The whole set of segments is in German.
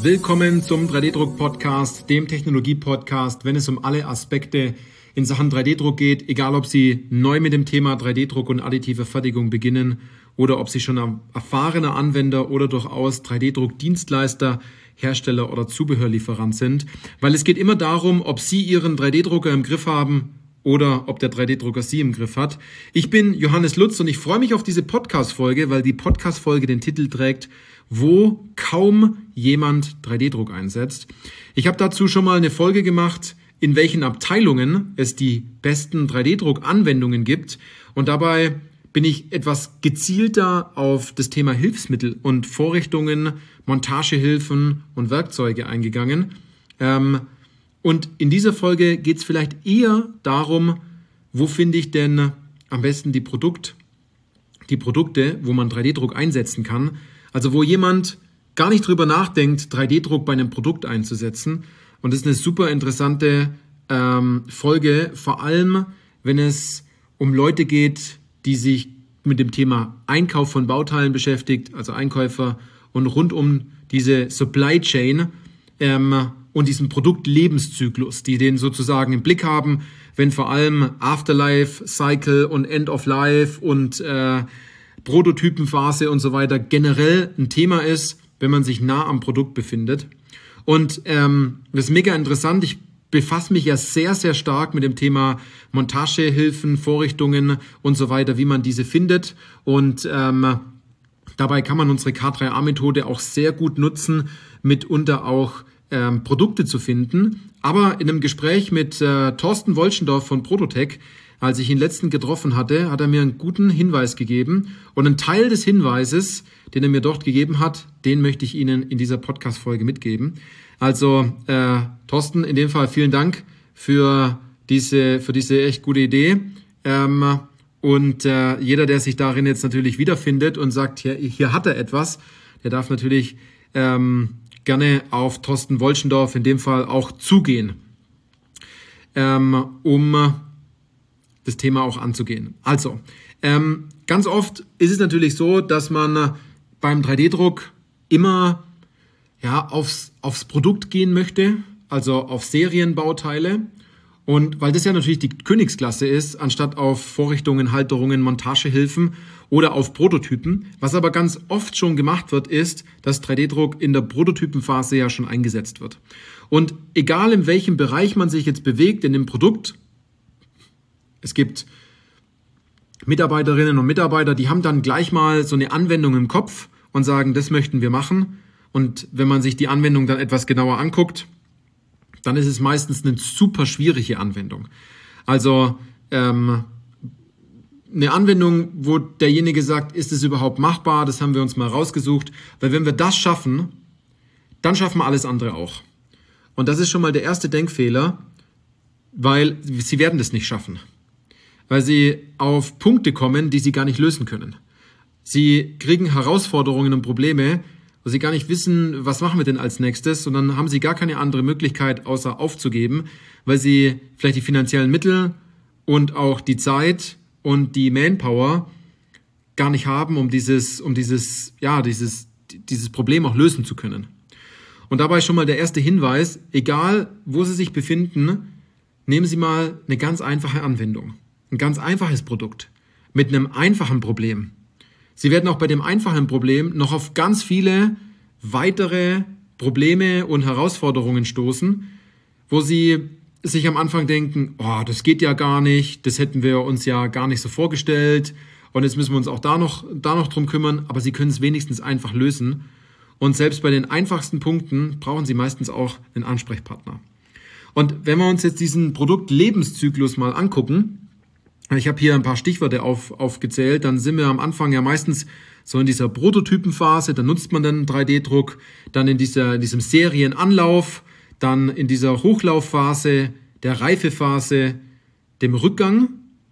Willkommen zum 3D-Druck-Podcast, dem Technologie-Podcast, wenn es um alle Aspekte in Sachen 3D-Druck geht, egal ob Sie neu mit dem Thema 3D-Druck und additive Fertigung beginnen oder ob Sie schon ein erfahrener Anwender oder durchaus 3D-Druck-Dienstleister, Hersteller oder Zubehörlieferant sind. Weil es geht immer darum, ob Sie Ihren 3D-Drucker im Griff haben oder ob der 3D-Drucker Sie im Griff hat. Ich bin Johannes Lutz und ich freue mich auf diese Podcast-Folge, weil die Podcast-Folge den Titel trägt, wo kaum jemand 3D-Druck einsetzt. Ich habe dazu schon mal eine Folge gemacht, in welchen Abteilungen es die besten 3D-Druck-Anwendungen gibt. Und dabei bin ich etwas gezielter auf das Thema Hilfsmittel und Vorrichtungen, Montagehilfen und Werkzeuge eingegangen. Und in dieser Folge geht es vielleicht eher darum, wo finde ich denn am besten die Produkte, wo man 3D-Druck einsetzen kann. Also wo jemand gar nicht drüber nachdenkt, 3D-Druck bei einem Produkt einzusetzen. Und das ist eine super interessante Folge, vor allem wenn es um Leute geht, die sich mit dem Thema Einkauf von Bauteilen beschäftigt, also Einkäufer und rund um diese Supply Chain und diesen Produktlebenszyklus, die den sozusagen im Blick haben, wenn vor allem Afterlife, Cycle und End of Life und Prototypenphase und so weiter generell ein Thema ist, wenn man sich nah am Produkt befindet. Und das ist mega interessant. Ich befasse mich ja sehr, sehr stark mit dem Thema Montagehilfen, Vorrichtungen und so weiter, wie man diese findet. Und dabei kann man unsere K3A-Methode auch sehr gut nutzen, mitunter auch Produkte zu finden. Aber in einem Gespräch mit Thorsten Wolschendorf von Prototech, als ich ihn letztens getroffen hatte, hat er mir einen guten Hinweis gegeben. Und einen Teil des Hinweises, den er mir dort gegeben hat, den möchte ich Ihnen in dieser Podcast-Folge mitgeben. Also Thorsten, in dem Fall vielen Dank für diese echt gute Idee. Und jeder, der sich darin jetzt natürlich wiederfindet und sagt, hier hat er etwas, der darf natürlich gerne auf Thorsten Wolschendorf in dem Fall auch zugehen, um das Thema auch anzugehen. Also, ganz oft ist es natürlich so, dass man beim 3D-Druck immer aufs Produkt gehen möchte, also auf Serienbauteile. Und weil das ja natürlich die Königsklasse ist, anstatt auf Vorrichtungen, Halterungen, Montagehilfen oder auf Prototypen. Was aber ganz oft schon gemacht wird, ist, dass 3D-Druck in der Prototypenphase ja schon eingesetzt wird. Und egal in welchem Bereich man sich jetzt bewegt in dem Produkt, es gibt Mitarbeiterinnen und Mitarbeiter, die haben dann gleich mal so eine Anwendung im Kopf und sagen, das möchten wir machen. Und wenn man sich die Anwendung dann etwas genauer anguckt, dann ist es meistens eine super schwierige Anwendung. Also eine Anwendung, wo derjenige sagt, ist es überhaupt machbar? Das haben wir uns mal rausgesucht. Weil wenn wir das schaffen, dann schaffen wir alles andere auch. Und das ist schon mal der erste Denkfehler, weil sie werden das nicht schaffen. Weil sie auf Punkte kommen, die sie gar nicht lösen können. Sie kriegen Herausforderungen und Probleme, wo sie gar nicht wissen, was machen wir denn als nächstes, und dann haben sie gar keine andere Möglichkeit, außer aufzugeben, weil sie vielleicht die finanziellen Mittel und auch die Zeit und die Manpower gar nicht haben, um dieses Problem auch lösen zu können. Und dabei schon mal der erste Hinweis, egal wo Sie sich befinden, nehmen Sie mal eine ganz einfache Anwendung. Ein ganz einfaches Produkt mit einem einfachen Problem. Sie werden auch bei dem einfachen Problem noch auf ganz viele weitere Probleme und Herausforderungen stoßen, wo Sie sich am Anfang denken, oh, das geht ja gar nicht, das hätten wir uns ja gar nicht so vorgestellt und jetzt müssen wir uns auch da noch drum kümmern, aber Sie können es wenigstens einfach lösen. Und selbst bei den einfachsten Punkten brauchen Sie meistens auch einen Ansprechpartner. Und wenn wir uns jetzt diesen Produktlebenszyklus mal angucken, ich habe hier ein paar Stichworte aufgezählt, dann sind wir am Anfang ja meistens so in dieser Prototypenphase, dann nutzt man dann 3D-Druck, dann in diesem Serienanlauf, dann in dieser Hochlaufphase, der Reifephase, dem Rückgang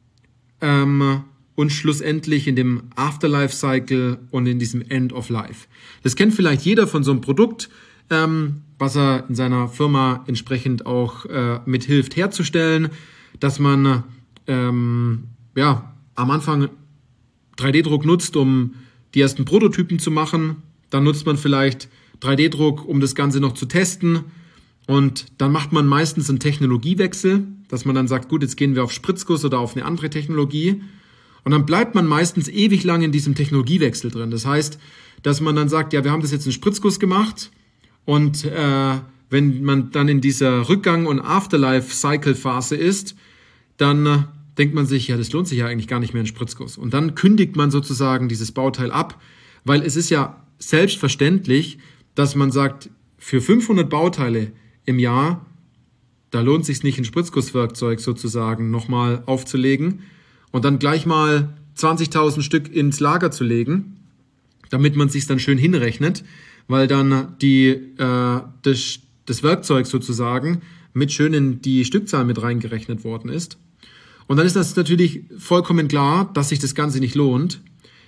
und schlussendlich in dem Afterlife-Cycle und in diesem End of Life. Das kennt vielleicht jeder von so einem Produkt, was er in seiner Firma entsprechend auch mithilft herzustellen, dass man am Anfang 3D-Druck nutzt, um die ersten Prototypen zu machen. Dann nutzt man vielleicht 3D-Druck, um das Ganze noch zu testen. Und dann macht man meistens einen Technologiewechsel, dass man dann sagt, gut, jetzt gehen wir auf Spritzguss oder auf eine andere Technologie. Und dann bleibt man meistens ewig lang in diesem Technologiewechsel drin. Das heißt, dass man dann sagt, ja, wir haben das jetzt in Spritzguss gemacht und wenn man dann in dieser Rückgang- und Afterlife-Cycle-Phase ist, dann denkt man sich, ja, das lohnt sich ja eigentlich gar nicht mehr in Spritzguss. Und dann kündigt man sozusagen dieses Bauteil ab, weil es ist ja selbstverständlich, dass man sagt, für 500 Bauteile im Jahr, da lohnt es sich nicht, ein Spritzgusswerkzeug sozusagen nochmal aufzulegen und dann gleich mal 20.000 Stück ins Lager zu legen, damit man es sich dann schön hinrechnet, weil dann das Werkzeug sozusagen mit schön in die Stückzahl mit reingerechnet worden ist. Und dann ist das natürlich vollkommen klar, dass sich das Ganze nicht lohnt,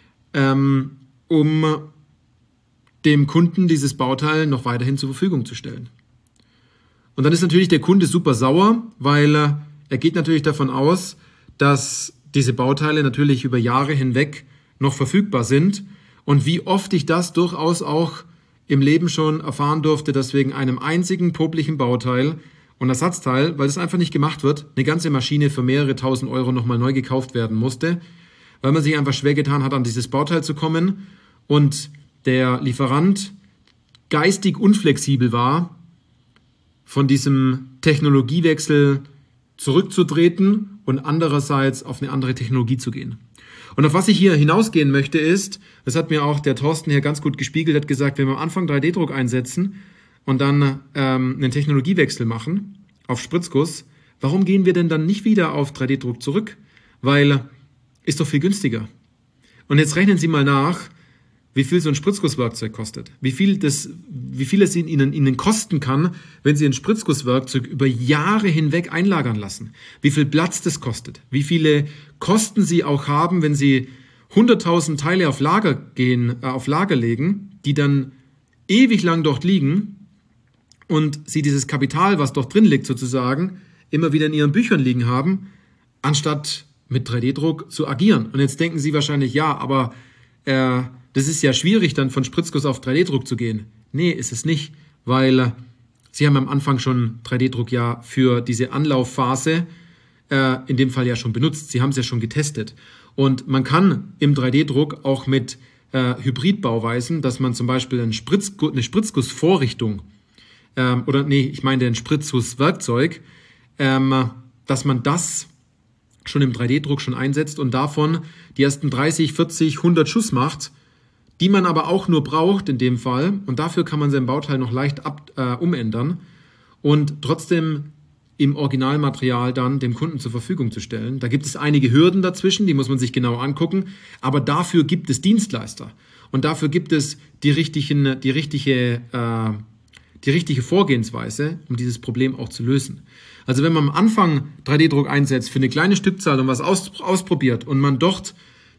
um dem Kunden dieses Bauteil noch weiterhin zur Verfügung zu stellen. Und dann ist natürlich der Kunde super sauer, weil er geht natürlich davon aus, dass diese Bauteile natürlich über Jahre hinweg noch verfügbar sind. Und wie oft ich das durchaus auch im Leben schon erfahren durfte, dass wegen einem einzigen poplichen Bauteil und Ersatzteil, weil das einfach nicht gemacht wird, eine ganze Maschine für mehrere tausend Euro nochmal neu gekauft werden musste, weil man sich einfach schwer getan hat, an dieses Bauteil zu kommen und der Lieferant geistig unflexibel war, von diesem Technologiewechsel zurückzutreten und andererseits auf eine andere Technologie zu gehen. Und auf was ich hier hinausgehen möchte ist, das hat mir auch der Thorsten hier ganz gut gespiegelt, hat gesagt, wenn wir am Anfang 3D-Druck einsetzen und dann einen Technologiewechsel machen auf Spritzguss, warum gehen wir denn dann nicht wieder auf 3D-Druck zurück? Weil ist doch viel günstiger. Und jetzt rechnen Sie mal nach, wie viel so ein Spritzgusswerkzeug kostet, wie viel es Ihnen kosten kann, wenn Sie ein Spritzgusswerkzeug über Jahre hinweg einlagern lassen, wie viel Platz das kostet, wie viele Kosten Sie auch haben, wenn Sie 100.000 Teile auf Lager legen, die dann ewig lang dort liegen und Sie dieses Kapital, was dort drin liegt sozusagen, immer wieder in Ihren Büchern liegen haben, anstatt mit 3D-Druck zu agieren. Und jetzt denken Sie wahrscheinlich, ja, aber das ist ja schwierig, dann von Spritzguss auf 3D-Druck zu gehen. Nee, ist es nicht, weil Sie haben am Anfang schon 3D-Druck ja für diese Anlaufphase in dem Fall ja schon benutzt. Sie haben es ja schon getestet. Und man kann im 3D-Druck auch mit Hybridbauweisen, dass man zum Beispiel eine Spritzgussvorrichtung ein Spritzgusswerkzeug, dass man das schon im 3D-Druck schon einsetzt und davon die ersten 30, 40, 100 Schuss macht, die man aber auch nur braucht in dem Fall. Und dafür kann man sein Bauteil noch leicht umändern und trotzdem im Originalmaterial dann dem Kunden zur Verfügung zu stellen. Da gibt es einige Hürden dazwischen, die muss man sich genau angucken. Aber dafür gibt es Dienstleister. Und dafür gibt es die richtige Vorgehensweise, um dieses Problem auch zu lösen. Also wenn man am Anfang 3D-Druck einsetzt für eine kleine Stückzahl und was ausprobiert und man dort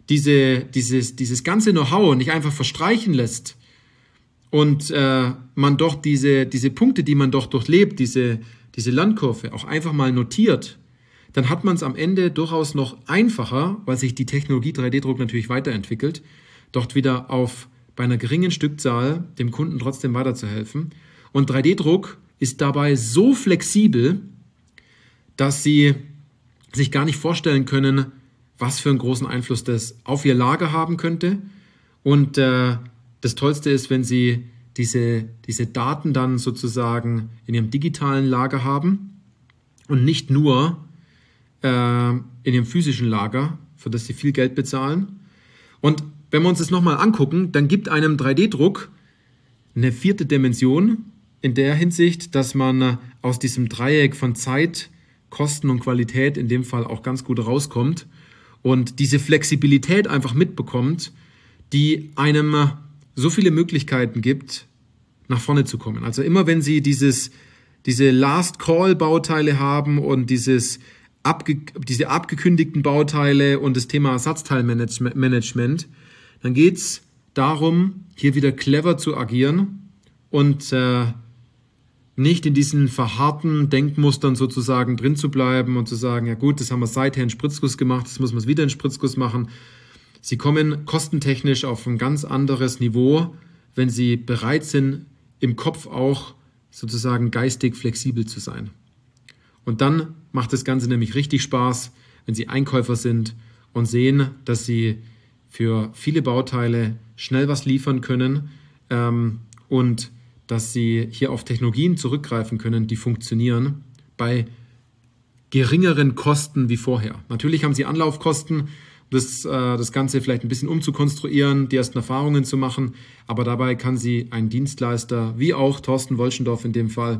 dieses ganze Know-how nicht einfach verstreichen lässt und man doch diese Punkte, die man doch durchlebt, diese Lernkurve auch einfach mal notiert, dann hat man es am Ende durchaus noch einfacher, weil sich die Technologie 3D-Druck natürlich weiterentwickelt, dort wieder bei einer geringen Stückzahl dem Kunden trotzdem weiterzuhelfen. Und 3D-Druck ist dabei so flexibel, dass Sie sich gar nicht vorstellen können, was für einen großen Einfluss das auf Ihr Lager haben könnte. Und das Tollste ist, wenn Sie diese Daten dann sozusagen in Ihrem digitalen Lager haben und nicht nur in Ihrem physischen Lager, für das Sie viel Geld bezahlen. Und wenn wir uns das nochmal angucken, dann gibt einem 3D-Druck eine 4. Dimension in der Hinsicht, dass man aus diesem Dreieck von Zeit, Kosten und Qualität in dem Fall auch ganz gut rauskommt und diese Flexibilität einfach mitbekommt, die einem so viele Möglichkeiten gibt, nach vorne zu kommen. Also immer wenn Sie diese Last-Call-Bauteile haben und diese abgekündigten Bauteile und das Thema Ersatzteilmanagement, dann geht es darum, hier wieder clever zu agieren und nicht in diesen verharrten Denkmustern sozusagen drin zu bleiben und zu sagen, ja gut, das haben wir seither in Spritzguss gemacht, das muss man wieder in Spritzguss machen. Sie kommen kostentechnisch auf ein ganz anderes Niveau, wenn Sie bereit sind, im Kopf auch sozusagen geistig flexibel zu sein. Und dann macht das Ganze nämlich richtig Spaß, wenn Sie Einkäufer sind und sehen, dass Sie für viele Bauteile schnell was liefern können und dass Sie hier auf Technologien zurückgreifen können, die funktionieren bei geringeren Kosten wie vorher. Natürlich haben Sie Anlaufkosten, das Ganze vielleicht ein bisschen umzukonstruieren, die ersten Erfahrungen zu machen, aber dabei kann Sie ein Dienstleister, wie auch Thorsten Wolschendorf in dem Fall,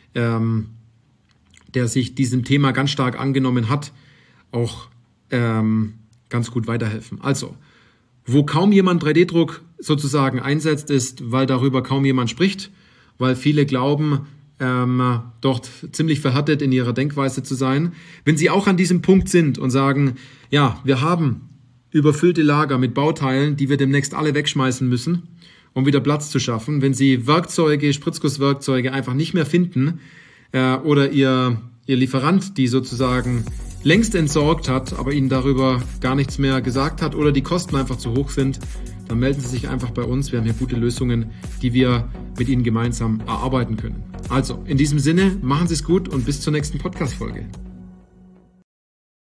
der sich diesem Thema ganz stark angenommen hat, auch ganz gut weiterhelfen. Also, wo kaum jemand 3D-Druck sozusagen einsetzt, ist, weil darüber kaum jemand spricht, weil viele glauben, dort ziemlich verhärtet in ihrer Denkweise zu sein. Wenn Sie auch an diesem Punkt sind und sagen, ja, wir haben überfüllte Lager mit Bauteilen, die wir demnächst alle wegschmeißen müssen, um wieder Platz zu schaffen, wenn Sie Werkzeuge, Spritzgusswerkzeuge einfach nicht mehr finden oder Ihr Lieferant die sozusagen längst entsorgt hat, aber Ihnen darüber gar nichts mehr gesagt hat oder die Kosten einfach zu hoch sind, dann melden Sie sich einfach bei uns. Wir haben hier gute Lösungen, die wir mit Ihnen gemeinsam erarbeiten können. Also, in diesem Sinne, machen Sie es gut und bis zur nächsten Podcast-Folge.